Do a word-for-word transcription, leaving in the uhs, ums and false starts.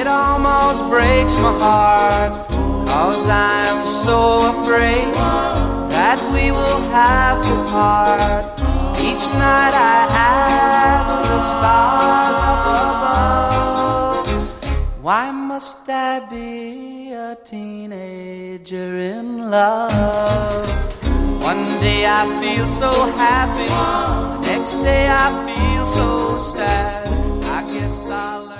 It almost breaks my heart, 'cause I'm so afraid that we will have to part. Each night I ask the stars up above, why must I be a teenager in love? One day I feel so happy, the next day I feel so sad. I guess I'll